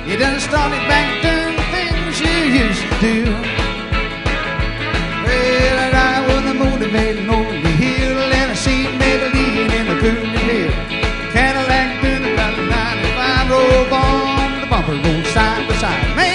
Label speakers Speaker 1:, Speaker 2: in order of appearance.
Speaker 1: You done started back doing things you used to do. Well, I ride with a motivating over the hill, and I see Maybelline in the Groovy Hill. Cadillac doing about 95, roll on the bumper, roll side by side. Man,